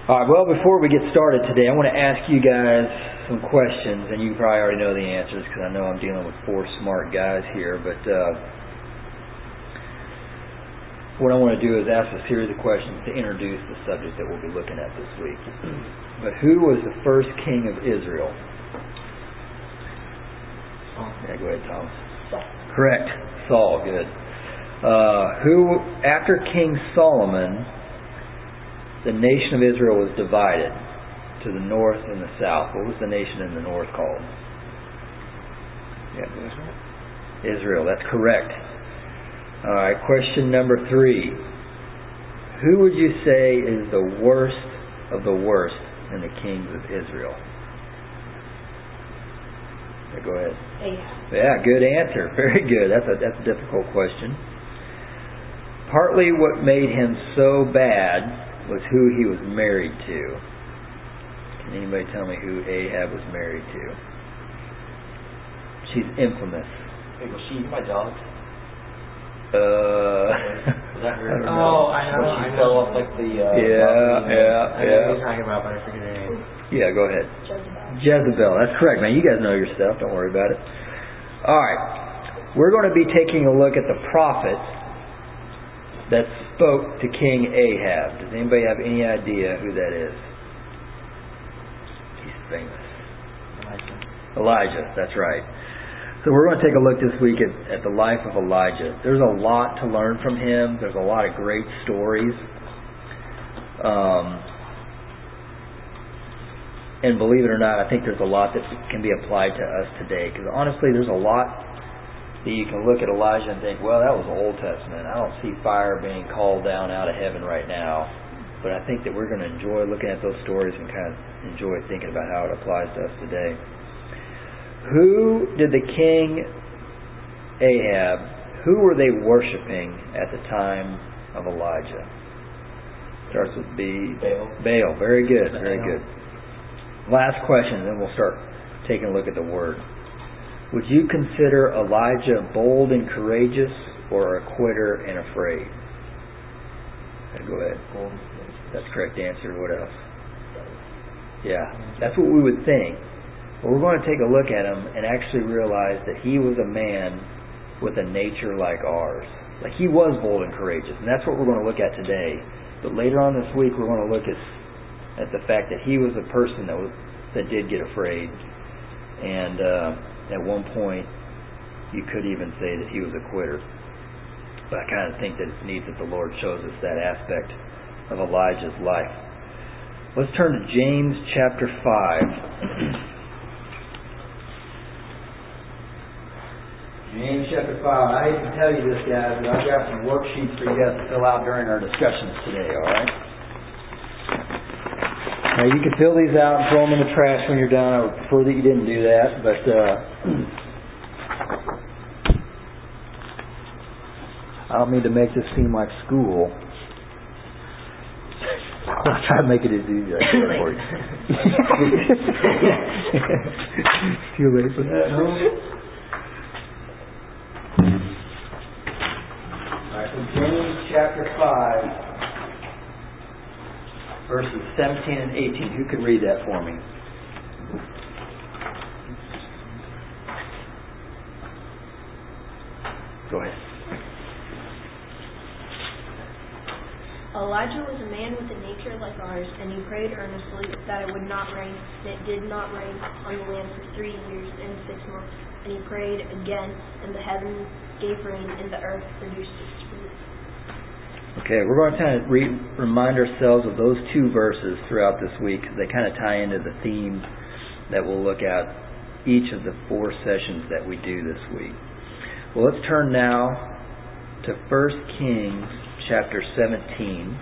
Alright, well, before we get started today, I want to ask you guys some questions, and you probably already know the answers because I know I'm dealing with four smart guys here, but what I want to do is ask a series of questions to introduce the subject that we'll be looking at this week. But who was the first king of Israel? Yeah, go ahead, Thomas. Saul. Correct. Saul, good. Who, after King Solomon, the nation of Israel was divided to the north and the south. What was the nation in the north called? Yeah, Israel, that's correct. Alright, question number 3. Who would you say is the worst of the worst in the kings of Israel? Yeah, go ahead. Ahab. Yeah, good answer. Very good. That's a difficult question. Partly what made him so bad was who he was married to. Can anybody tell me who Ahab was married to? She's infamous. Wait, was she my dog? Was that her? Oh, I know. She fell off like the... Yeah. I know what you're talking about, but I forget her name. Yeah, go ahead. Jezebel. That's correct, man. You guys know your stuff. Don't worry about it. Alright. We're going to be taking a look at the prophet that spoke to King Ahab. Does anybody have any idea who that is? He's famous. Elijah, that's right. So we're going to take a look this week at the life of Elijah. There's a lot to learn from him. There's a lot of great stories. And believe it or not, I think there's a lot that can be applied to us today. Because honestly, there's a lot that you can look at Elijah and think, well, that was Old Testament. I don't see fire being called down out of heaven right now. But I think that we're going to enjoy looking at those stories and kind of enjoy thinking about how it applies to us today. Who did the king Ahab, who were they worshiping at the time of Elijah? Starts with B. Baal. Very good. Very good. Last question, then we'll start taking a look at the word. Would you consider Elijah bold and courageous, or a quitter and afraid? Okay, go ahead. That's the correct answer. What else? Yeah, that's what we would think. But we're going to take a look at him and actually realize that he was a man with a nature like ours. Like, he was bold and courageous, and that's what we're going to look at today. But later on this week, we're going to look at the fact that he was a person that did get afraid, and at one point, you could even say that he was a quitter. But I kind of think that it's neat that the Lord shows us that aspect of Elijah's life. Let's turn to James chapter 5. James chapter 5. I hate to tell you this, guys, but I've got some worksheets for you guys to fill out during our discussions today, alright? Now, you can fill these out and throw them in the trash when you're done. I would prefer that you didn't do that, but I don't mean to make this seem like school. I'll try to make it as easy as I can for you. Too late for that, huh? Alright, so James chapter 5. Verses 17 and 18. Who could read that for me? Go ahead. Elijah was a man with a nature like ours, and he prayed earnestly that it would not rain, and it did not rain on the land for 3 years and 6 months. And he prayed again, and the heavens gave rain, and the earth produced its fruit. Okay, we're going to kind of remind ourselves of those two verses throughout this week because they kind of tie into the theme that we'll look at each of the 4 sessions that we do this week. Well, let's turn now to 1 Kings chapter 17.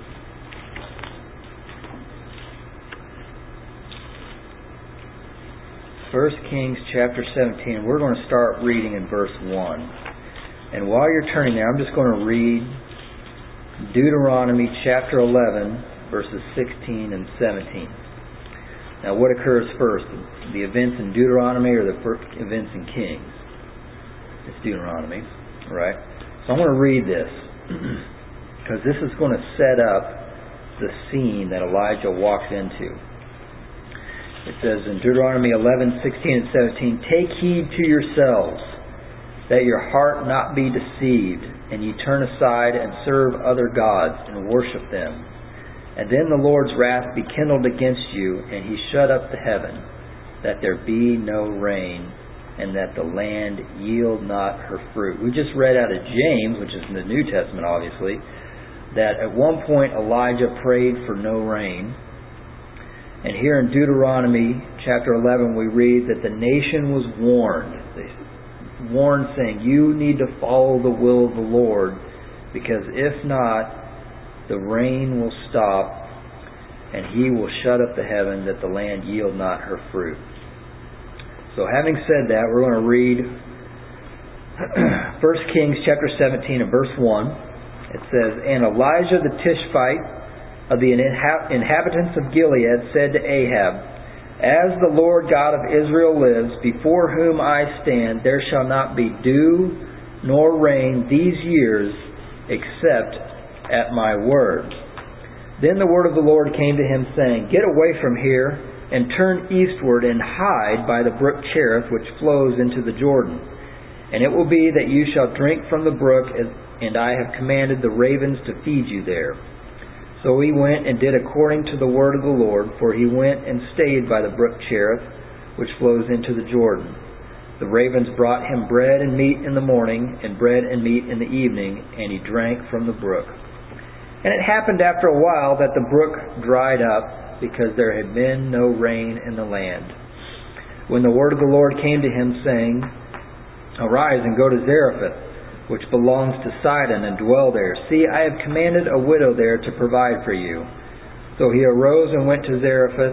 First Kings chapter 17. We're going to start reading in verse 1. And while you're turning there, I'm just going to read Deuteronomy chapter 11, verses 16 and 17. Now, what occurs first? The events in Deuteronomy or the events in Kings? It's Deuteronomy, right? So I'm going to read this because this is going to set up the scene that Elijah walks into. It says in Deuteronomy 11:16 and 17, "Take heed to yourselves, that your heart not be deceived, and ye turn aside and serve other gods, and worship them. And then the Lord's wrath be kindled against you, and he shut up the heaven, that there be no rain, and that the land yield not her fruit." We just read out of James, which is in the New Testament obviously, that at one point Elijah prayed for no rain. And here in Deuteronomy chapter 11 we read that the nation was warned. They warned saying, you need to follow the will of the Lord, because if not, the rain will stop and he will shut up the heaven that the land yield not her fruit. So having said that, we're going to read 1 Kings chapter 17 and verse 1. It says, "And Elijah the Tishbite of the inhabitants of Gilead said to Ahab, As the Lord God of Israel lives, before whom I stand, there shall not be dew nor rain these years, except at my word." Then the word of the Lord came to him, saying, "Get away from here, and turn eastward, and hide by the brook Cherith, which flows into the Jordan. And it will be that you shall drink from the brook, and I have commanded the ravens to feed you there." So he went and did according to the word of the Lord, for he went and stayed by the brook Cherith, which flows into the Jordan. The ravens brought him bread and meat in the morning, and bread and meat in the evening, and he drank from the brook. And it happened after a while that the brook dried up, because there had been no rain in the land. When the word of the Lord came to him, saying, "Arise and go to Zarephath, which belongs to Sidon, and dwell there. See, I have commanded a widow there to provide for you." So he arose and went to Zarephath,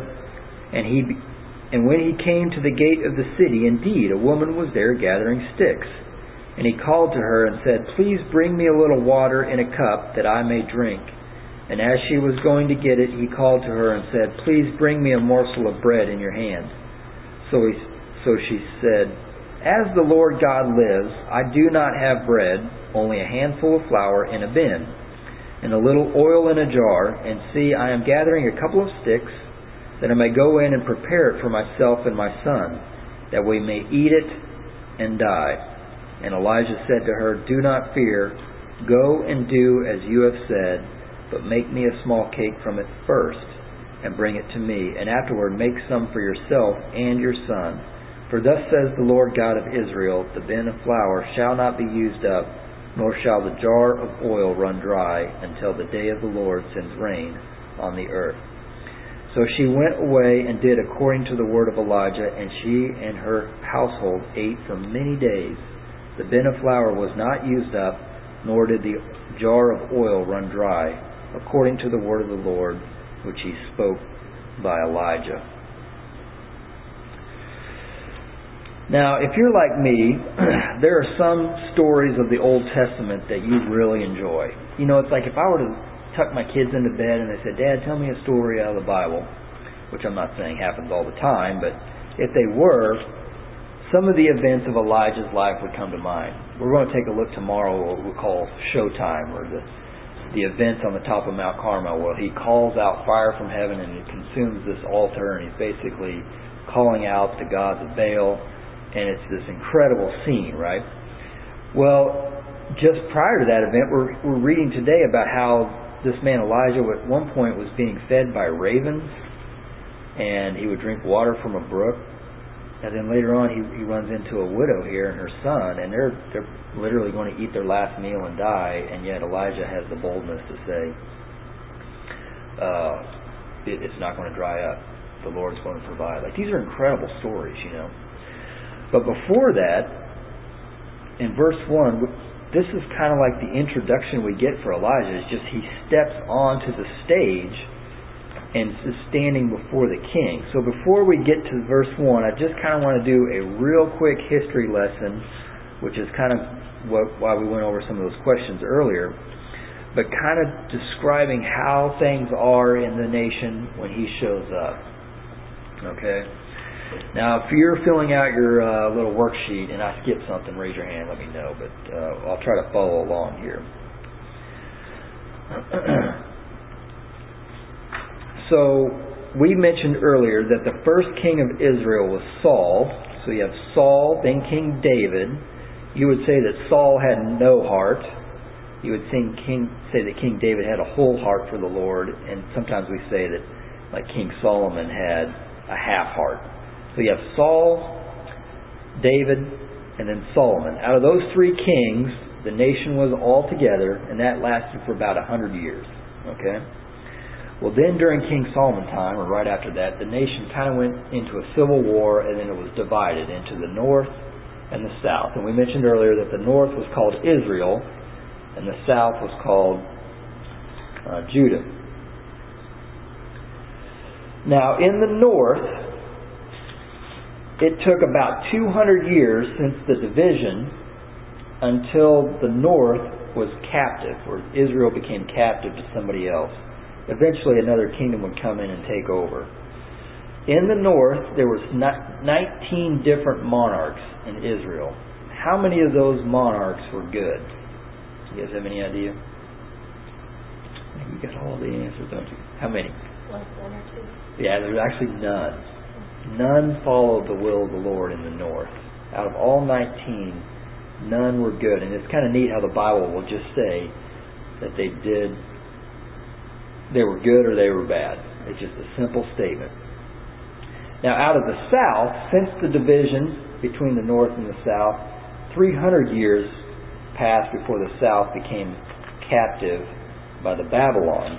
and when he came to the gate of the city, indeed, a woman was there gathering sticks. And he called to her and said, "Please bring me a little water in a cup, that I may drink." And as she was going to get it, he called to her and said, "Please bring me a morsel of bread in your hand." So she said, "As the Lord God lives, I do not have bread, only a handful of flour in a bin, and a little oil in a jar. And see, I am gathering a couple of sticks, that I may go in and prepare it for myself and my son, that we may eat it and die." And Elijah said to her, "Do not fear. Go and do as you have said, but make me a small cake from it first, and bring it to me, and afterward make some for yourself and your son. For thus says the Lord God of Israel, the bin of flour shall not be used up, nor shall the jar of oil run dry, until the day of the Lord sends rain on the earth." So she went away and did according to the word of Elijah, and she and her household ate for many days. The bin of flour was not used up, nor did the jar of oil run dry, according to the word of the Lord, which he spoke by Elijah. Now, if you're like me, there are some stories of the Old Testament that you really enjoy. You know, it's like if I were to tuck my kids into bed and they said, "Dad, tell me a story out of the Bible," which I'm not saying happens all the time, but if they were, some of the events of Elijah's life would come to mind. We're going to take a look tomorrow at what we call Showtime, or the events on the top of Mount Carmel, where he calls out fire from heaven and it consumes this altar, and he's basically calling out the gods of Baal, and it's this incredible scene, right? Well, just prior to that event, we're reading today about how this man Elijah at one point was being fed by ravens, and he would drink water from a brook. And then later on, he runs into a widow here and her son, and they're literally going to eat their last meal and die. And yet Elijah has the boldness to say, "It's not going to dry up. The Lord's going to provide." Like, these are incredible stories, you know. But before that, in verse 1, this is kind of like the introduction we get for Elijah. It's just he steps onto the stage and is standing before the king. So before we get to verse 1, I just kind of want to do a real quick history lesson, which is kind of why we went over some of those questions earlier, but kind of describing how things are in the nation when he shows up. Okay? Now, if you're filling out your little worksheet and I skip something, raise your hand, let me know, but I'll try to follow along here. So we mentioned earlier that the first king of Israel was Saul. So you have Saul, then King David. You would say that Saul had no heart. You would say that King David had a whole heart for the Lord. And sometimes we say that like King Solomon had a half heart. So you have Saul, David, and then Solomon. Out of those three kings, the nation was all together, and that lasted for about 100 years. Okay? Well, then during King Solomon's time, or right after that, the nation kind of went into a civil war, and then it was divided into the north and the south. And we mentioned earlier that the north was called Israel, and the south was called Judah. Now, in the north, it took about 200 years since the division until the north was captive, or Israel became captive to somebody else. Eventually another kingdom would come in and take over. In the north, there was 19 different monarchs in Israel. How many of those monarchs were good? You guys have any idea? You got all the answers, don't you? How many? Like one or two. Yeah, there's actually none. None followed the will of the Lord in the north. Out of all 19, none were good. And it's kind of neat how the Bible will just say that they were good or they were bad. It's just a simple statement. Now, out of the south, since the division between the north and the south, 300 years passed before the south became captive by the Babylons.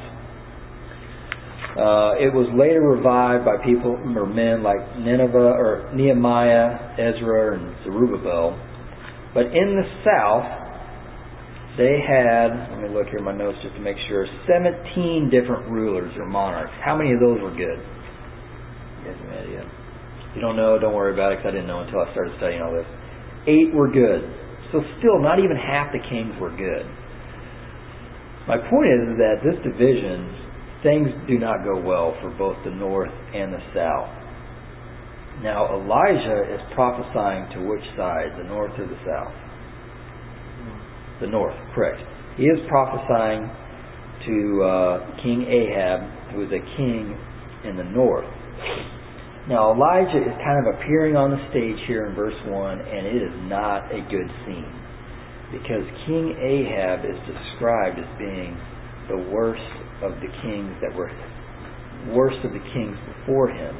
It was later revived by people or men like Nineveh or Nehemiah, Ezra, and Zerubbabel. But in the south, they had, let me look here in my notes just to make sure, 17 different rulers or monarchs. How many of those were good? You guys have any idea? If you don't know, don't worry about it, because I didn't know until I started studying all this. 8 were good. So still, not even half the kings were good. My point is that this division, things do not go well for both the north and the south. Now, Elijah is prophesying to which side, the north or the south? The north, correct. He is prophesying to King Ahab, who is a king in the north. Now, Elijah is kind of appearing on the stage here in verse 1, and it is not a good scene. Because King Ahab is described as being the worst of the kings that were worst of the kings before him.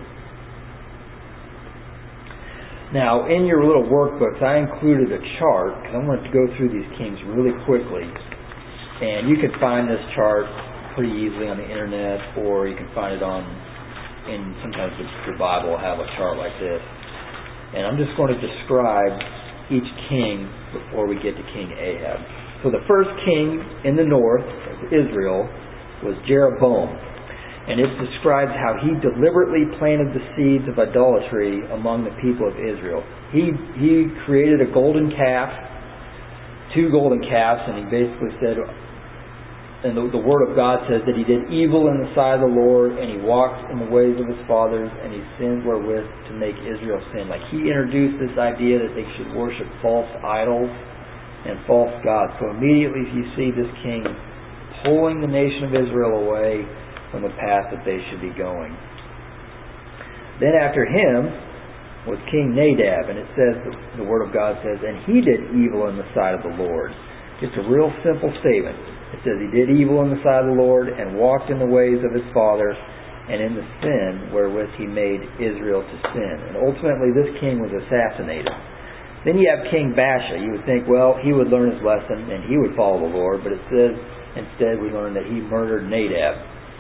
Now, in your little workbooks, I included a chart, because I wanted to go through these kings really quickly. And you can find this chart pretty easily on the internet, or you can find it sometimes the Bible will have a chart like this. And I'm just going to describe each king before we get to King Ahab. So the first king in the north of Israel was Jeroboam. And it describes how he deliberately planted the seeds of idolatry among the people of Israel. He created a golden calf, 2 golden calves, and he basically said, and the Word of God says that he did evil in the sight of the Lord, and he walked in the ways of his fathers, and he sinned wherewith to make Israel sin. Like, he introduced this idea that they should worship false idols and false gods. So immediately you see this king pulling the nation of Israel away from the path that they should be going. Then after him was King Nadab, and it says, the Word of God says, and he did evil in the sight of the Lord. It's a real simple statement. It says he did evil in the sight of the Lord and walked in the ways of his father and in the sin wherewith he made Israel to sin. And ultimately this king was assassinated. Then you have King Baasha. You would think, well, he would learn his lesson and he would follow the Lord, but it says instead we learn that he murdered Nadab.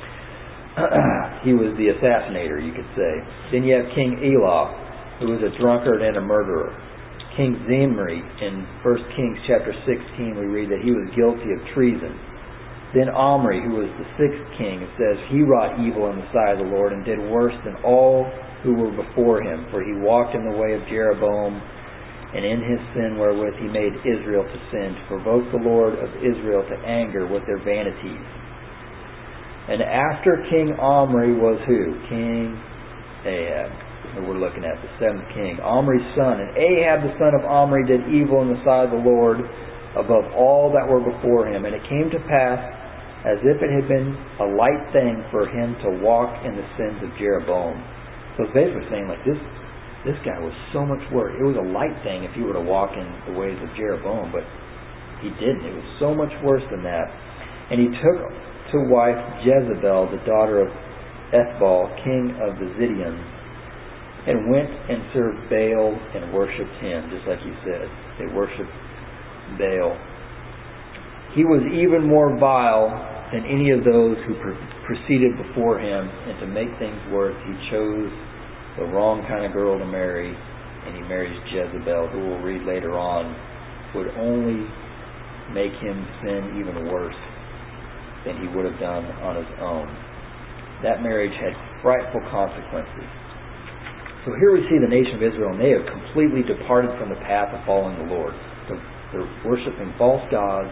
He was the assassinator, you could say. Then you have King Elah, who was a drunkard and a murderer. King Zimri, in 1 Kings chapter 16, we read that he was guilty of treason. Then Omri, who was the 6th king, it says, he wrought evil in the sight of the Lord and did worse than all who were before him, for he walked in the way of Jeroboam, and in his sin wherewith he made Israel to sin, to provoke the Lord of Israel to anger with their vanities. And after King Omri was who? King Ahab. We're looking at the 7th king, Omri's son. And Ahab the son of Omri did evil in the sight of the Lord above all that were before him. And it came to pass as if it had been a light thing for him to walk in the sins of Jeroboam. So it's basically saying, like, this guy was so much worse. It was a light thing if you were to walk in the ways of Jeroboam, but he didn't. It was so much worse than that. And he took to wife Jezebel, the daughter of Ethbaal, king of the Zidonians, and went and served Baal and worshipped him, just like he said. They worshipped Baal. He was even more vile than any of those who proceeded before him, and to make things worse, he chose the wrong kind of girl to marry, and he marries Jezebel, who we'll read later on, would only make him sin even worse than he would have done on his own. That marriage had frightful consequences. So here we see the nation of Israel, and they have completely departed from the path of following the Lord. They're worshiping false gods.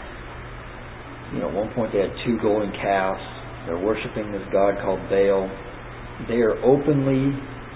At one point they had 2 golden calves. They're worshiping this god called Baal. They are openly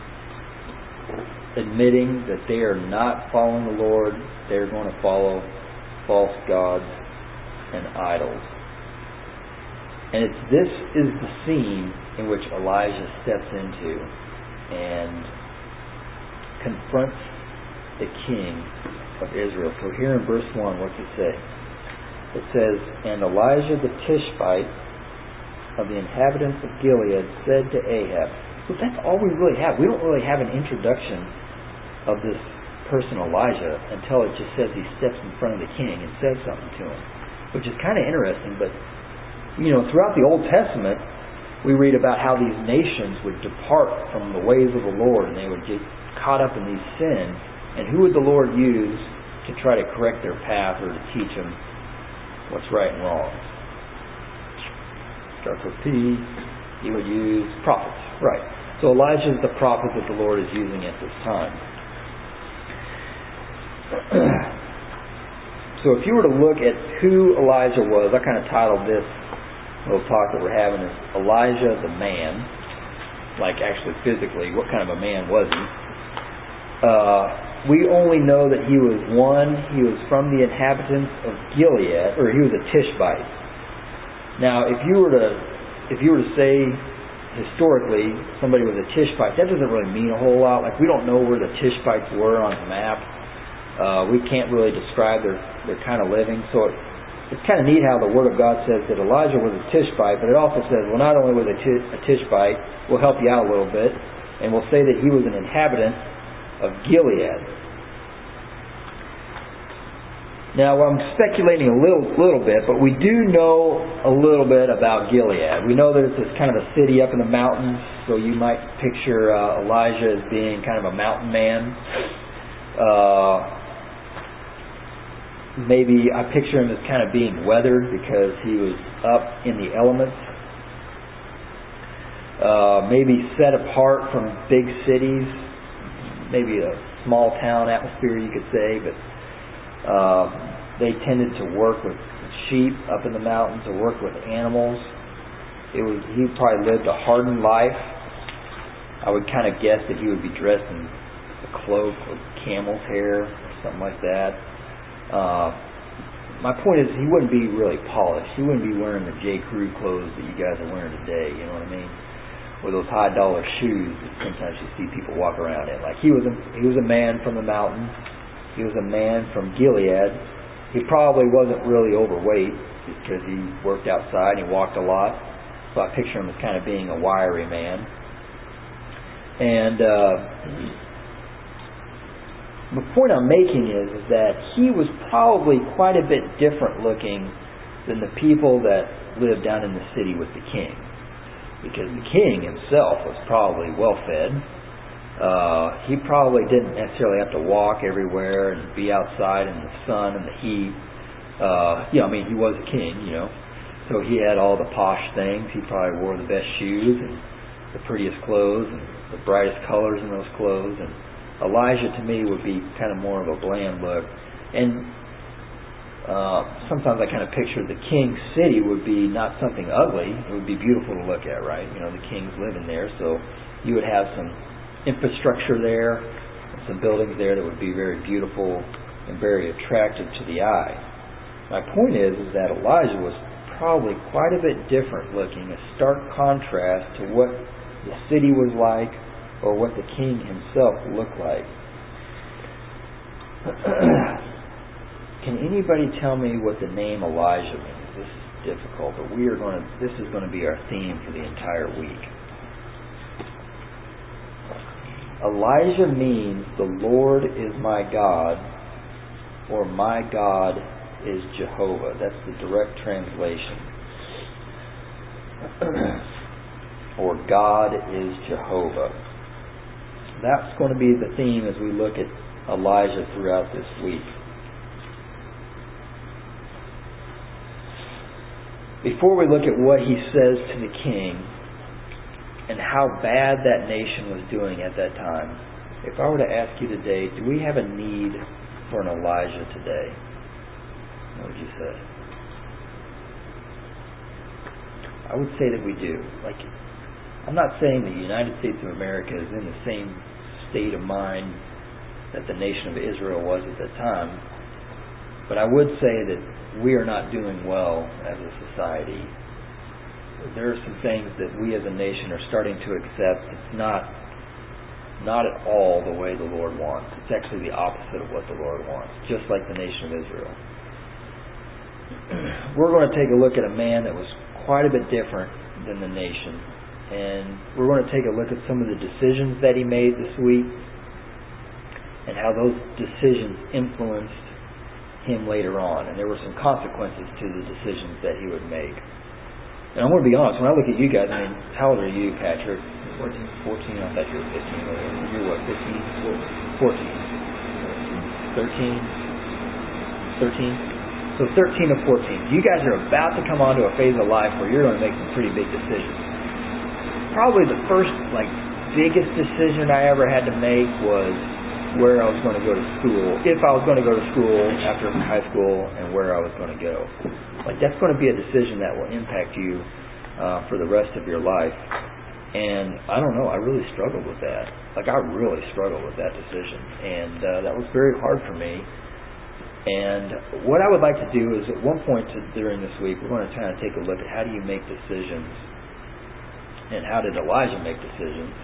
admitting that they are not following the Lord. They're going to follow false gods and idols. And this is the scene in which Elijah steps into and confronts the king of Israel. So here in verse 1, what's it say? It says, "And Elijah the Tishbite of the inhabitants of Gilead said to Ahab," so that's all we really have. We don't really have an introduction of this person Elijah until it just says he steps in front of the king and says something to him, which is kind of interesting. But throughout the Old Testament, we read about how these nations would depart from the ways of the Lord, and they would get caught up in these sins. And who would the Lord use to try to correct their path or to teach them what's right and wrong? Starts with P. He would use prophets. Right. So Elijah is the prophet that the Lord is using at this time. So if you were to look at who Elijah was, I kind of titled this little talk that we're having is Elijah the man. Like actually physically, what kind of a man was he? We only know that he was from the inhabitants of Gilead, or he was a Tishbite. Now, if you were to say historically somebody was a Tishbite, that doesn't really mean a whole lot. Like, we don't know where the Tishbites were on the map. We can't really describe their kind of living. So it's kind of neat how the Word of God says that Elijah was a Tishbite, but it also says, well, not only was a Tishbite, we'll help you out a little bit, and we'll say that he was an inhabitant of Gilead. Now, I'm speculating a little bit, but we do know a little bit about Gilead. We know that it's this kind of a city up in the mountains, so you might picture Elijah as being kind of a mountain man. Maybe I picture him as kind of being weathered because he was up in the elements. Maybe set apart from big cities. Maybe a small town atmosphere, you could say, but they tended to work with sheep up in the mountains, or work with animals. He probably lived a hardened life. I would kind of guess that he would be dressed in a cloak of camel's hair or something like that. My point is, he wouldn't be really polished. He wouldn't be wearing the J. Crew clothes that you guys are wearing today, you know what I mean? Or those high dollar shoes that sometimes you see people walk around in. Like, he was a man from the mountains. He was a man from Gilead. He probably wasn't really overweight because he worked outside and he walked a lot. So I picture him as kind of being a wiry man. And the point I'm making is that he was probably quite a bit different looking than the people that lived down in the city with the king. Because the king himself was probably well fed. He probably didn't necessarily have to walk everywhere and be outside in the sun and the heat. He was a king, so he had all the posh things. He probably wore the best shoes and the prettiest clothes and the brightest colors in those clothes. And Elijah, to me, would be kind of more of a bland look. And sometimes I kind of picture the king's city would be not something ugly. It would be beautiful to look at, right? The king's living there, so you would have some infrastructure there, some buildings there that would be very beautiful and very attractive to the eye. My point is that Elijah was probably quite a bit different looking, a stark contrast to what the city was like or what the king himself looked like. Can anybody tell me what the name Elijah means? This is difficult, but this is going to be our theme for the entire week. Elijah means the Lord is my God, or my God is Jehovah. That's the direct translation. Or God is Jehovah. That's going to be the theme as we look at Elijah throughout this week. Before we look at what he says to the king and how bad that nation was doing at that time, if I were to ask you today, do we have a need for an Elijah today? What would you say? I would say that we do. I'm not saying the United States of America is in the same state of mind that the nation of Israel was at that time, but I would say that we are not doing well as a society. There are some things that we as a nation are starting to accept. It's not at all the way the Lord wants. It's actually the opposite of what the Lord wants, just like the nation of Israel. We're going to take a look at a man that was quite a bit different than the nation, and we're going to take a look at some of the decisions that he made this week and how those decisions influenced him later on, and there were some consequences to the decisions that he would make. And I'm going to be honest, when I look at you guys, how old are you, Patrick? 14. I thought you were 15. You're what, 15? 14. 13? So 13 or 14. You guys are about to come onto a phase of life where you're going to make some pretty big decisions. Probably the first, biggest decision I ever had to make was where I was going to go to school, if I was going to go to school after high school, and where I was going to go. That's going to be a decision that will impact you for the rest of your life. And I don't know, I really struggled with that. I really struggled with that decision. And that was very hard for me. And what I would like to do is, at one point during this week, we're going to kind of take a look at how do you make decisions, and how did Elijah make decisions,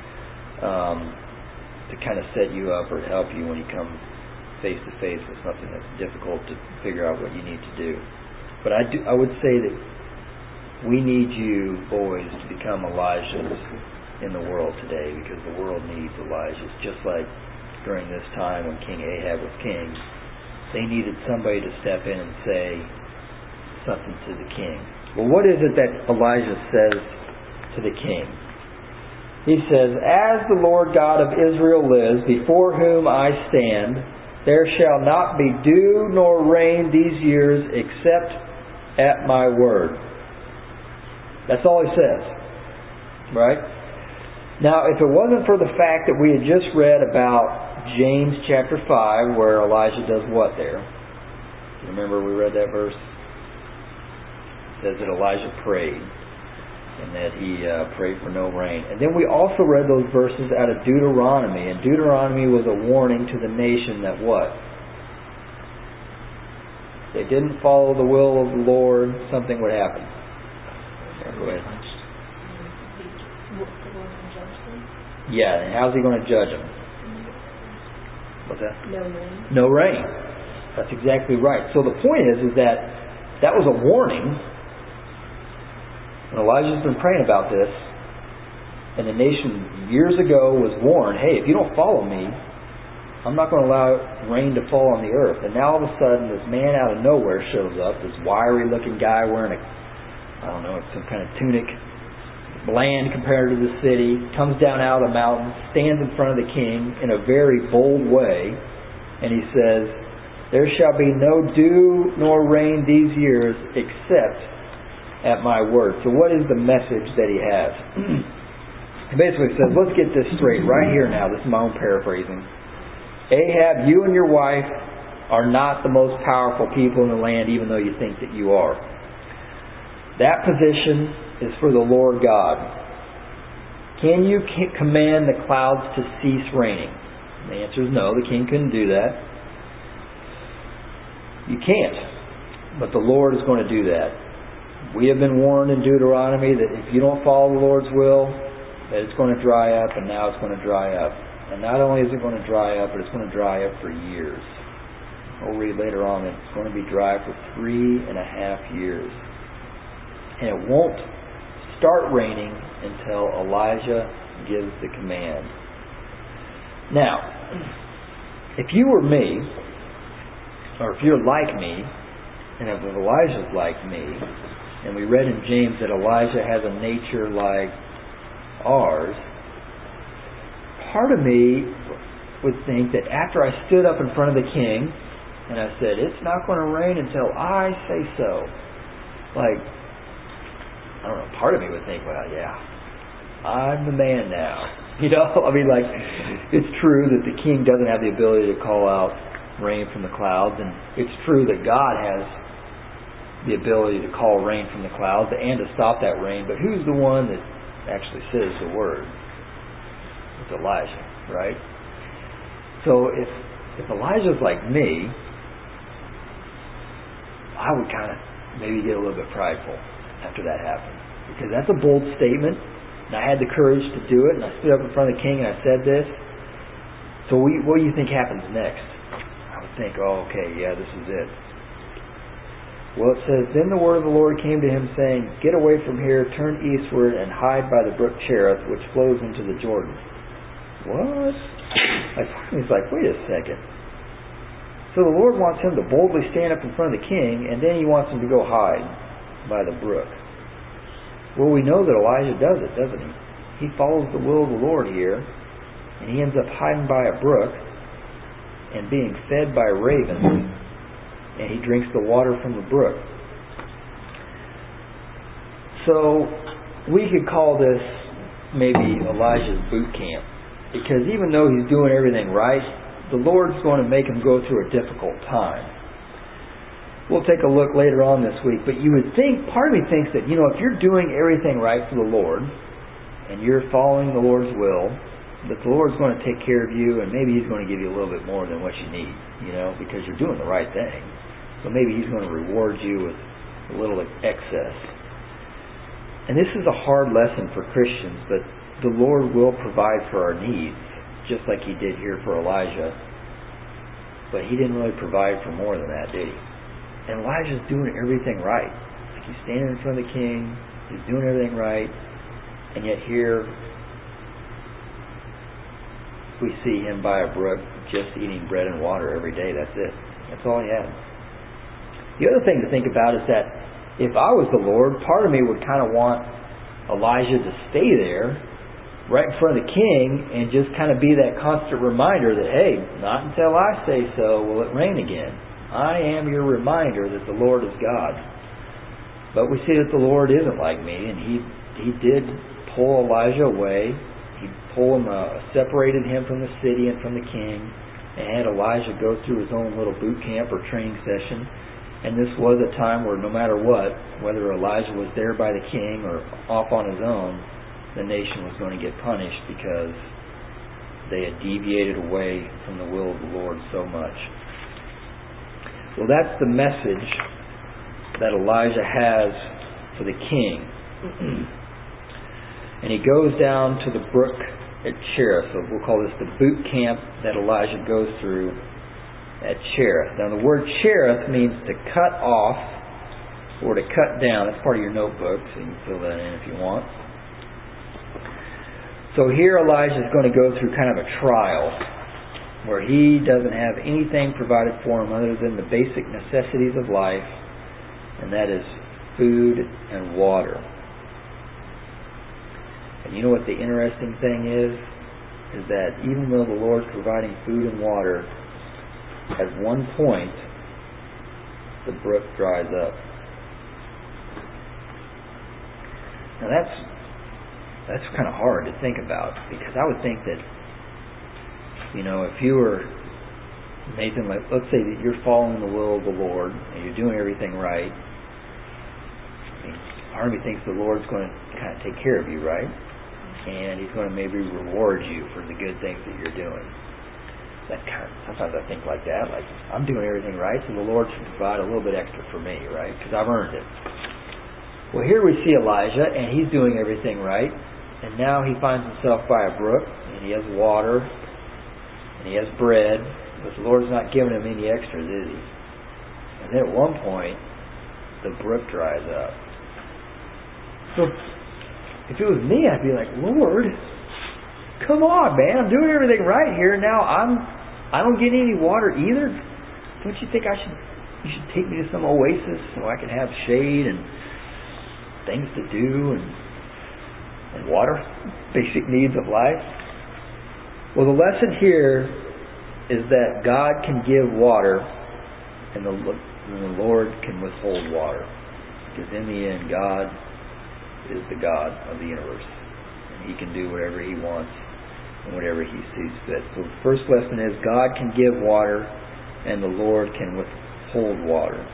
to kind of set you up or help you when you come face to face with something that's difficult to figure out what you need to do. But I would say that we need you boys to become Elijahs in the world today, because the world needs Elijahs. Just like during this time when King Ahab was king, they needed somebody to step in and say something to the king. Well, what is it that Elijah says to the king? He says, "As the Lord God of Israel lives, before whom I stand, there shall not be dew nor rain these years except at my word." That's all he says. Right? Now, if it wasn't for the fact that we had just read about James chapter 5, where Elijah does what there? Remember we read that verse? It says that Elijah prayed, and that he prayed for no rain. And then we also read those verses out of Deuteronomy. And Deuteronomy was a warning to the nation that what? They didn't follow the will of the Lord, something would happen. Go ahead. Yeah, and how's he going to judge them? What's that? No rain. No rain. That's exactly right. So the point is that was a warning. And Elijah's been praying about this, and the nation years ago was warned, hey, if you don't follow me, I'm not going to allow rain to fall on the earth. And now all of a sudden this man out of nowhere shows up, this wiry looking guy wearing some kind of tunic, bland compared to the city, comes down out of the mountains, stands in front of the king in a very bold way, and he says, "There shall be no dew nor rain these years except at my word." So what is the message that he has? He basically says, let's get this straight right here now. This is my own paraphrasing. Ahab, you and your wife are not the most powerful people in the land, even though you think that you are. That position is for the Lord God. Can you command the clouds to cease raining? The answer is no. The king couldn't do that. You can't. But the Lord is going to do that. We have been warned in Deuteronomy that if you don't follow the Lord's will, that it's going to dry up, and now it's going to dry up. And not only is it going to dry up, but it's going to dry up for years. We'll read later on that it's going to be dry for 3.5 years. And it won't start raining until Elijah gives the command. Now, if you were me, or if you're like me, and if Elijah's like me, and we read in James that Elijah has a nature like ours, part of me would think that after I stood up in front of the king and I said, it's not going to rain until I say so, like, I don't know, part of me would think, well, yeah, I'm the man now. You know, I mean, like, it's true that the king doesn't have the ability to call out rain from the clouds, and it's true that God has the ability to call rain from the clouds and to stop that rain, but who's the one that actually says the word? It's Elijah, right? So if Elijah's like me, I would kind of maybe get a little bit prideful after that happened, because that's a bold statement, and I had the courage to do it, and I stood up in front of the king and I said this. So what do you think happens next? I would think, oh, okay, yeah, this is it. Well, it says, then the word of the Lord came to him, saying, get away from here, turn eastward, and hide by the brook Cherith, which flows into the Jordan. What? He's like, wait a second. So the Lord wants him to boldly stand up in front of the king, and then he wants him to go hide by the brook. Well, we know that Elijah does it, doesn't he? He follows the will of the Lord here, and he ends up hiding by a brook and being fed by ravens, and he drinks the water from the brook. So we could call this maybe Elijah's boot camp, because even though he's doing everything right, the Lord's going to make him go through a difficult time. We'll take a look later on this week, but you would think, part of me thinks that, you know, if you're doing everything right for the Lord, and you're following the Lord's will, that the Lord's going to take care of you, and maybe He's going to give you a little bit more than what you need, you know, because you're doing the right thing. So maybe He's going to reward you with a little excess. And this is a hard lesson for Christians, but the Lord will provide for our needs, just like He did here for Elijah. But He didn't really provide for more than that, did He? And Elijah's doing everything right. Like, he's standing in front of the king, he's doing everything right, and yet here we see him by a brook just eating bread and water every day. That's it. That's all he had. The other thing to think about is that if I was the Lord, part of me would kind of want Elijah to stay there right in front of the king and just kind of be that constant reminder that, hey, not until I say so will it rain again. I am your reminder that the Lord is God. But we see that the Lord isn't like me, and He did pull Elijah away. He separated him from the city and from the king, and had Elijah go through his own little boot camp or training session. And this was a time where no matter what, whether Elijah was there by the king or off on his own, the nation was going to get punished because they had deviated away from the will of the Lord so much. Well, that's the message that Elijah has for the king. And he goes down to the brook at Cherith. So we'll call this the boot camp that Elijah goes through at Cherith. Now the word Cherith means to cut off or to cut down. That's part of your notebook, so you can fill that in if you want. So here Elijah is going to go through kind of a trial where he doesn't have anything provided for him other than the basic necessities of life, and that is food and water. And you know what the interesting thing is that even though the Lord's providing food and water, at one point the brook dries up. Now that's kind of hard to think about, because I would think that, you know, if you were Nathan, let's say that you're following the will of the Lord and you're doing everything right. I mean, part of me thinks the Lord's going to kind of take care of you, right? And He's going to maybe reward you for the good things that you're doing. Sometimes I think like that, like I'm doing everything right, so the Lord should provide a little bit extra for me, right? Because I've earned it. Well, here we see Elijah, and he's doing everything right. And now he finds himself by a brook, and he has water, and he has bread. But the Lord's not giving him any extras, is he? And then at one point, the brook dries up. So, if it was me, I'd be like, Lord, come on, man! I'm doing everything right here. Now I don't get any water either. Don't you think you should take me to some oasis so I can have shade and things to do and water, basic needs of life? Well, the lesson here is that God can give water, and the Lord can withhold water. Because in the end, God is the God of the universe. And He can do whatever He wants and whatever He sees fit. So the first lesson is God can give water, and the Lord can withhold water.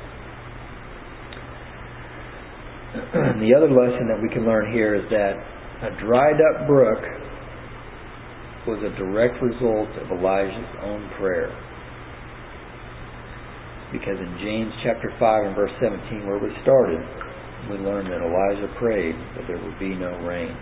The other lesson that we can learn here is that a dried up brook was a direct result of Elijah's own prayer. Because in James chapter 5 and verse 17, where we started, we learned that Elijah prayed that there would be no rain.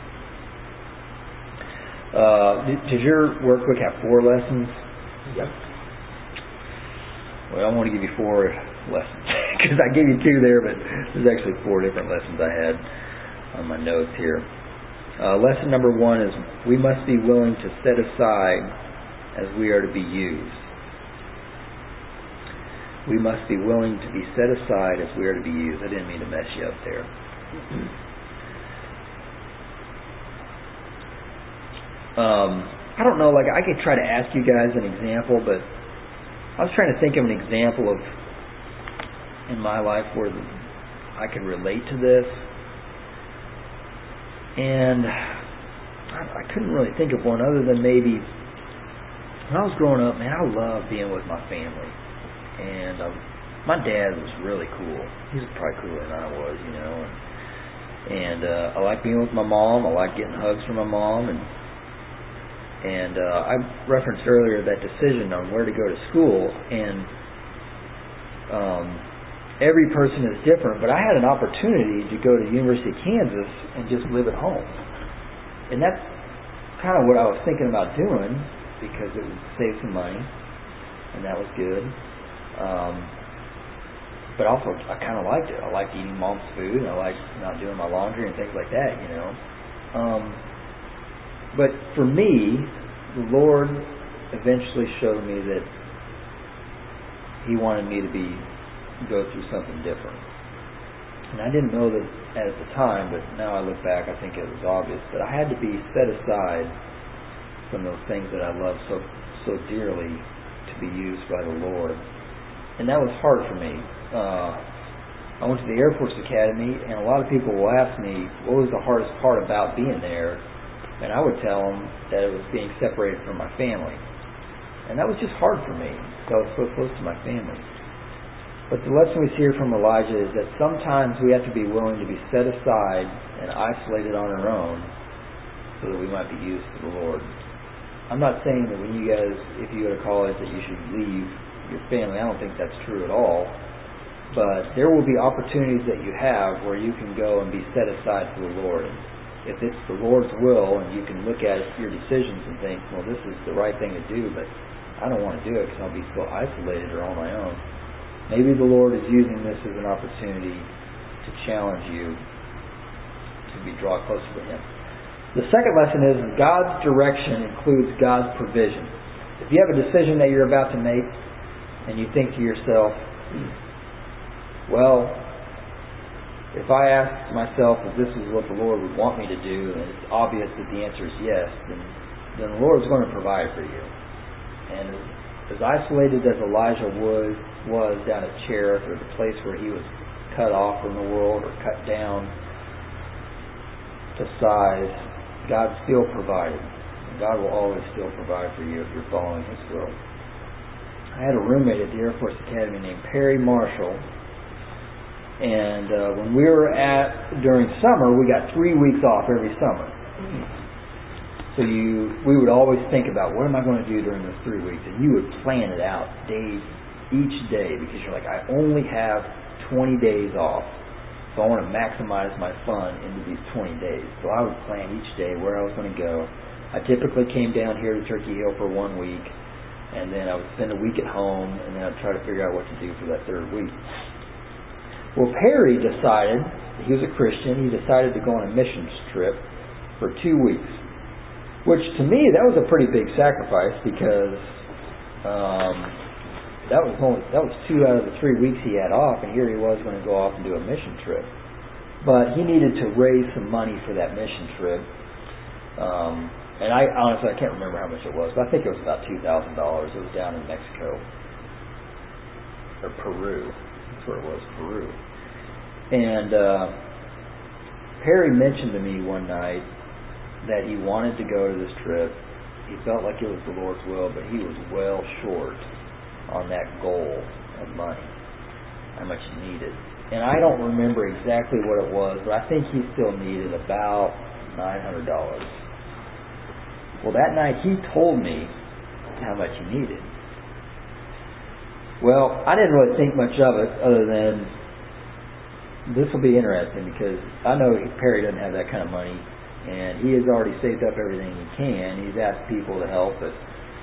Does your workbook have 4 lessons? Yep. Well, I want to give you 4 lessons. Because I gave you 2 there, but there's actually 4 different lessons I had on my notes here. Lesson number 1 is we must be willing to set aside as we are to be used. We must be willing to be set aside as we are to be used. I didn't mean to mess you up there. I don't know, like I could try to ask you guys an example, but I was trying to think of an example of in my life where I could relate to this. And I couldn't really think of one other than maybe when I was growing up, man, I loved being with my family. And my dad was really cool. He was probably cooler than I was, you know. And I liked being with my mom. I liked getting hugs from my mom. And I referenced earlier that decision on where to go to school. And every person is different, but I had an opportunity to go to the University of Kansas and just live at home. And that's kind of what I was thinking about doing because it would save some money, and that was good. But also, I kind of liked it. I liked eating mom's food, and I liked not doing my laundry and things like that, you know. But for me, the Lord eventually showed me that He wanted me to go through something different. And I didn't know that at the time, but now I look back, I think it was obvious that I had to be set aside from those things that I love so dearly to be used by the Lord. And that was hard for me. I went to the Air Force Academy, and a lot of people will ask me, what was the hardest part about being there? And I would tell them that it was being separated from my family. And that was just hard for me, because I was so close to my family. But the lesson we see here from Elijah is that sometimes we have to be willing to be set aside and isolated on our own so that we might be used for the Lord. I'm not saying that when you guys, if you go to college, that you should leave your family. I don't think that's true at all. But there will be opportunities that you have where you can go and be set aside for the Lord. And if it's the Lord's will and you can look at your decisions and think, well, this is the right thing to do, but I don't want to do it because I'll be so isolated or on my own. Maybe the Lord is using this as an opportunity to challenge you to draw closer to Him. The second lesson is God's direction includes God's provision. If you have a decision that you're about to make and you think to yourself, well, if I ask myself if this is what the Lord would want me to do, and it's obvious that the answer is yes, then the Lord's going to provide for you. And as isolated as Elijah was down at Cherith, or the place where he was cut off from the world or cut down to size, God still provided. And God will always still provide for you if you're following His will. I had a roommate at the Air Force Academy named Perry Marshall. And when we were during summer, we got 3 weeks off every summer. So we would always think about, what am I going to do during those 3 weeks? And you would plan it out each day, because you're like, I only have 20 days off. So I want to maximize my fun into these 20 days. So I would plan each day where I was going to go. I typically came down here to Turkey Hill for 1 week, and then I would spend a week at home, and then I'd try to figure out what to do for that third week. Well, Perry decided, he was a Christian, he decided to go on a missions trip for 2 weeks, which to me, that was a pretty big sacrifice because that was 2 out of the 3 weeks he had off, and here he was going to go off and do a mission trip. But he needed to raise some money for that mission trip. And I honestly, I can't remember how much it was, but I think it was about $2,000. It was down in Mexico. Or Peru. That's where it was, Peru. And Perry mentioned to me one night that he wanted to go to this trip. He felt like it was the Lord's will, but he was well short on that goal of money, how much he needed. And I don't remember exactly what it was, but I think he still needed about $900. Well, that night he told me how much he needed. Well, I didn't really think much of it other than this will be interesting because I know Perry doesn't have that kind of money, and he has already saved up everything he can. He's asked people to help, but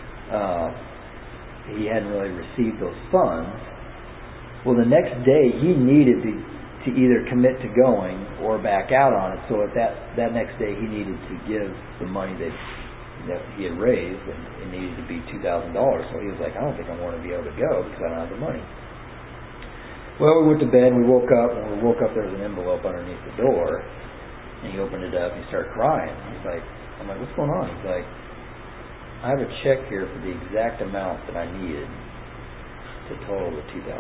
he hadn't really received those funds. Well, the next day he needed to either commit to going or back out on it. So at that next day he needed to give the money that he had raised, and it needed to be $2,000. So he was like, I don't think I'm going to be able to go because I don't have the money. Well, we went to bed and we woke up. When we woke up, there was an envelope underneath the door, and he opened it up and he started crying. I'm like, what's going on? He's like, I have a check here for the exact amount that I needed to total the $2,000.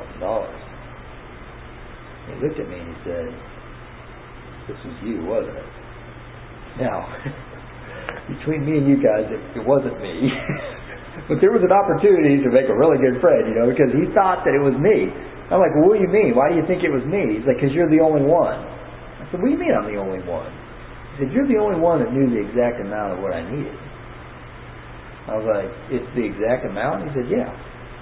He looked at me and he said, this was you, wasn't it? Now, between me and you guys, it wasn't me. But there was an opportunity to make a really good friend, because he thought that it was me. I'm like, well, what do you mean? Why do you think it was me? He's like, because you're the only one. I said, what do you mean I'm the only one? He said, you're the only one that knew the exact amount of what I needed. I was like, it's the exact amount? He said, yeah.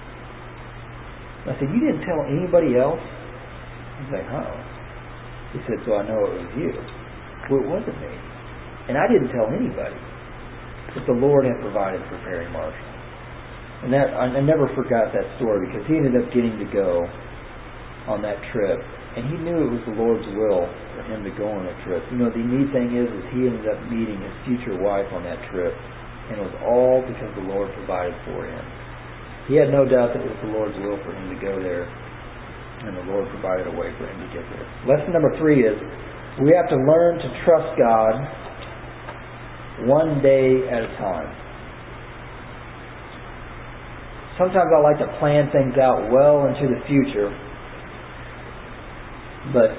I said, you didn't tell anybody else? He's like, oh. He said, so I know it was you. Well, it wasn't me. And I didn't tell anybody. But the Lord had provided for Perry Marshall. And that I never forgot that story because he ended up getting to go on that trip. And he knew it was the Lord's will for him to go on that trip. The neat thing is he ended up meeting his future wife on that trip. And it was all because the Lord provided for him. He had no doubt that it was the Lord's will for him to go there. And the Lord provided a way for him to get there. Lesson number 3 is we have to learn to trust God one day at a time. Sometimes I like to plan things out well into the future, but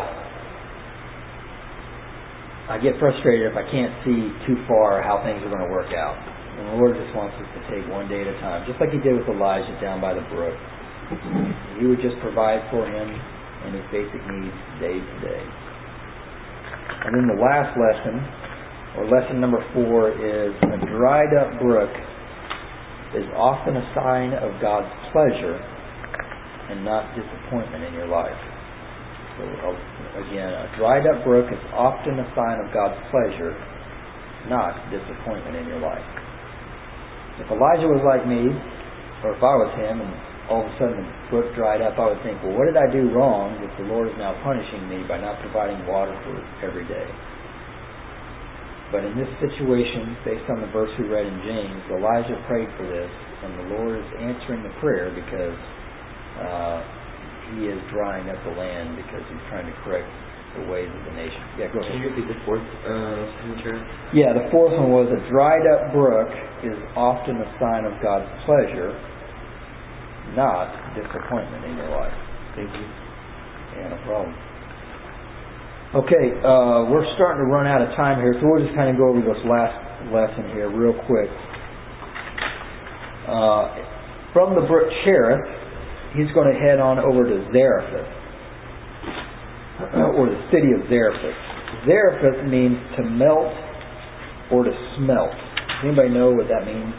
I get frustrated if I can't see too far how things are going to work out. And the Lord just wants us to take one day at a time, just like He did with Elijah down by the brook. He would just provide for him and his basic needs day to day. And then the last lesson, or lesson number 4, is a dried up brook is often a sign of God's pleasure and not disappointment in your life. So again, a dried up brook is often a sign of God's pleasure, not disappointment in your life. If Elijah was like me, or if I was him, and all of a sudden the brook dried up, I would think, well, what did I do wrong that the Lord is now punishing me by not providing water for every day? But in this situation, based on the verse we read in James, Elijah prayed for this, and the Lord is answering the prayer because He is drying up the land because He's trying to correct the ways of the nation. Yeah, go ahead. Can you repeat the fourth sentence? Yeah, the fourth one was a dried up brook is often a sign of God's pleasure, not disappointment in your life. Thank you. Yeah, no problem. Okay, we're starting to run out of time here, so we'll just kind of go over this last lesson here real quick. From the brook Cherith, he's going to head on over to Zarephath, or the city of Zarephath. Zarephath means to melt or to smelt. Does anybody know what that means?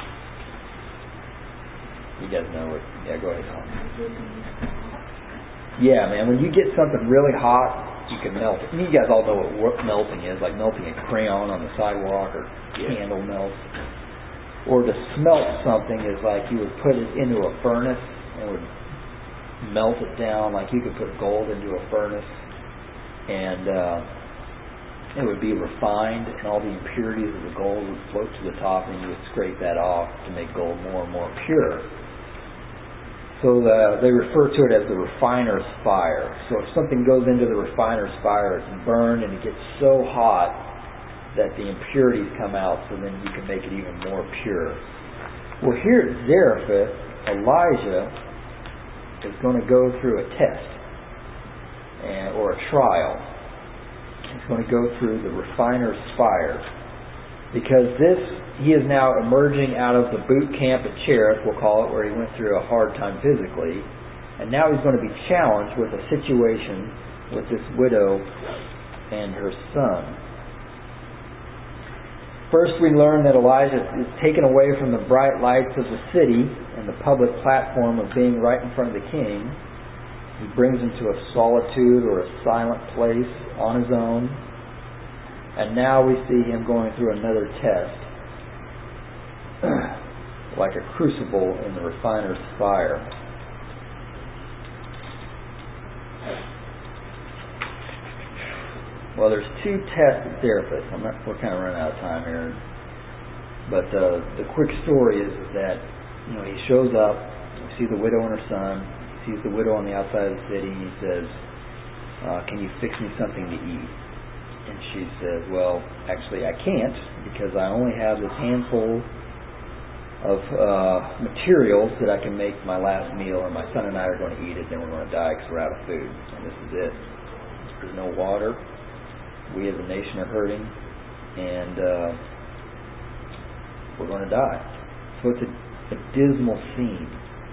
You guys know what? Yeah, go ahead, Tom. Yeah, man, when you get something really hot, you can melt it. You guys all know what melting is, like melting a crayon on the sidewalk or candle melt. Or to smelt something is like you would put it into a furnace and would melt it down, like you could put gold into a furnace and it would be refined and all the impurities of the gold would float to the top and you would scrape that off to make gold more and more pure. So they refer to it as the refiner's fire. So if something goes into the refiner's fire, it's burned and it gets so hot that the impurities come out, so then you can make it even more pure. Well, here at Zarephath, Elijah is going to go through a test or a trial. He's going to go through the refiner's fire. Because he is now emerging out of the boot camp at Cherith, we'll call it, where he went through a hard time physically. And now he's going to be challenged with a situation with this widow and her son. First, we learn that Elijah is taken away from the bright lights of the city and the public platform of being right in front of the king. He brings him to a solitude or a silent place on his own. And now we see him going through another test, like a crucible in the refiner's fire. Well, there's two tests at Zarephath. We're kind of running out of time here. But the quick story is that he shows up, we see the widow and her son, he sees the widow on the outside of the city, and he says, can you fix me something to eat? And she says, well, actually I can't because I only have this handful of materials that I can make my last meal, and my son and I are going to eat it, then we're going to die because we're out of food. And this is it. There's no water. We as a nation are hurting, and we're going to die. So it's a dismal scene.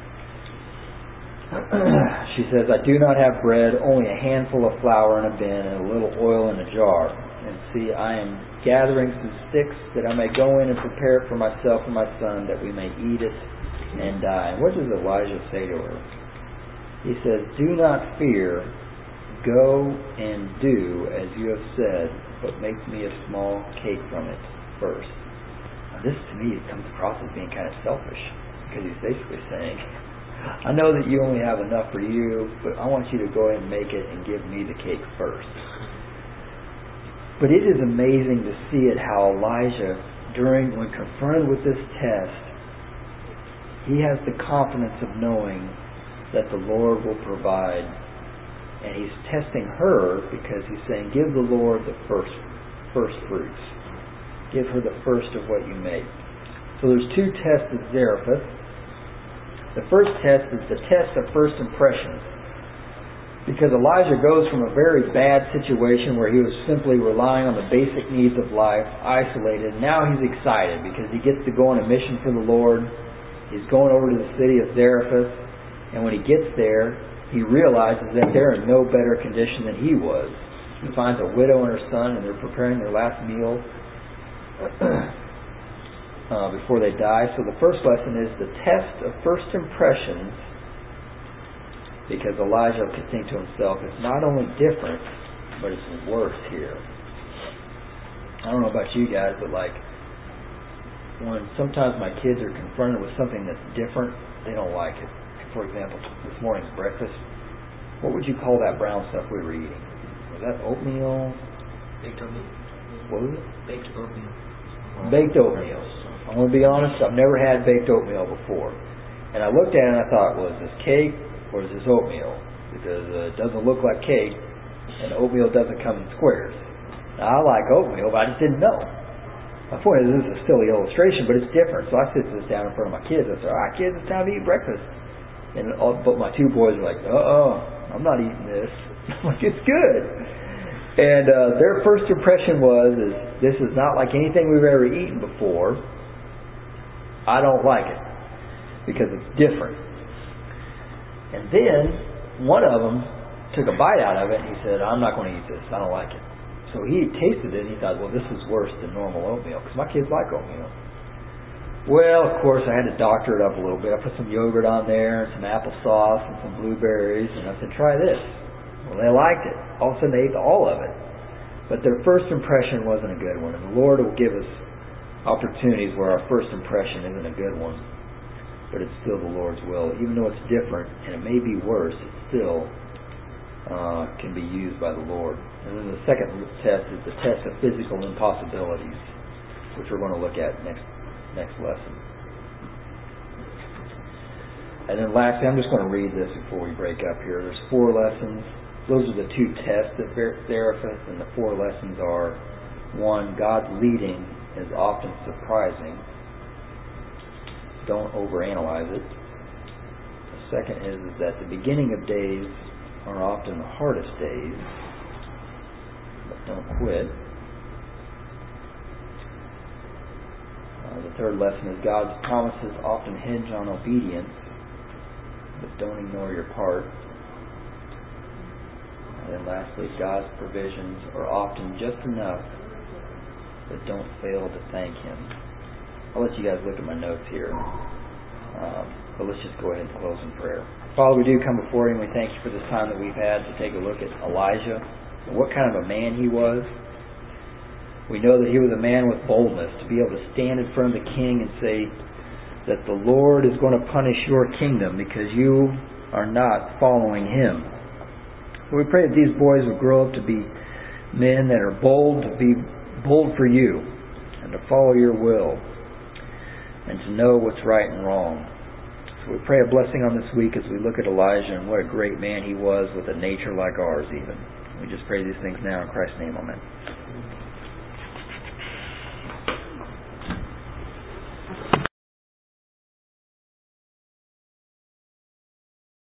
She says, I do not have bread, only a handful of flour in a bin and a little oil in a jar. And see, I am gathering some sticks that I may go in and prepare it for myself and my son, that we may eat it and die. And what does Elijah say to her? He says, do not fear, go and do as you have said, but make me a small cake from it first. Now this, to me, it comes across as being kind of selfish, because he's basically saying, I know that you only have enough for you, but I want you to go ahead and make it and give me the cake first. But it is amazing to see it how Elijah, when confronted with this test, he has the confidence of knowing that the Lord will provide. And he's testing her because he's saying, give the Lord the first fruits. Give her the first of what you make. So there's two tests at Zarephath. The first test is the test of first impressions. Because Elijah goes from a very bad situation where he was simply relying on the basic needs of life, isolated. Now he's excited because he gets to go on a mission for the Lord. He's going over to the city of Zarephath. And when he gets there, he realizes that they're in no better condition than he was. He finds a widow and her son, and they're preparing their last meal before they die. So the first lesson is the test of first impressions, because Elijah could think to himself, it's not only different, but it's worse here. I don't know about you guys, but when sometimes my kids are confronted with something that's different, they don't like it. For example, this morning's breakfast, what would you call that brown stuff we were eating? Was that oatmeal? Baked oatmeal. What was it? Baked oatmeal. Baked oatmeal. I'm going to be honest, I've never had baked oatmeal before. And I looked at it and I thought, well, is this cake or is this oatmeal? Because it doesn't look like cake, and oatmeal doesn't come in squares. Now, I like oatmeal, but I just didn't know. My point is, this is a silly illustration, but it's different. So I sit this down in front of my kids. I say, all right, kids, it's time to eat breakfast. But my two boys are like, I'm not eating this. I'm like, it's good. And their first impression was, this is not like anything we've ever eaten before. I don't like it because it's different. And then one of them took a bite out of it and he said, I'm not going to eat this. I don't like it. So he tasted it and he thought, well, this is worse than normal oatmeal, because my kids like oatmeal. Well, of course, I had to doctor it up a little bit. I put some yogurt on there, and some applesauce, and some blueberries, and I said, try this. Well, they liked it. All of a sudden, they ate all of it. But their first impression wasn't a good one. And the Lord will give us opportunities where our first impression isn't a good one. But it's still the Lord's will. Even though it's different, and it may be worse, it still can be used by the Lord. And then the second test is the test of physical impossibilities, which we're going to look at next lesson. And then lastly, I'm just going to read this before we break up here. There's 4 lessons. Those are the 2 tests at Zarephath, and the 4 lessons are: 1, God's leading is often surprising. Don't overanalyze it. The second is that the beginning of days are often the hardest days, but don't quit. The third lesson is God's promises often hinge on obedience, but don't ignore your part. And then lastly, God's provisions are often just enough, but don't fail to thank Him. I'll let you guys look at my notes here, but let's just go ahead and close in prayer. Father, we do come before You, and we thank You for this time that we've had to take a look at Elijah and what kind of a man he was. We know that he was a man with boldness, to be able to stand in front of the king and say that the Lord is going to punish your kingdom because you are not following Him. So we pray that these boys will grow up to be men that are bold, to be bold for You, and to follow Your will, and to know what's right and wrong. So we pray a blessing on this week as we look at Elijah and what a great man he was with a nature like ours even. We just pray these things now in Christ's name. Amen.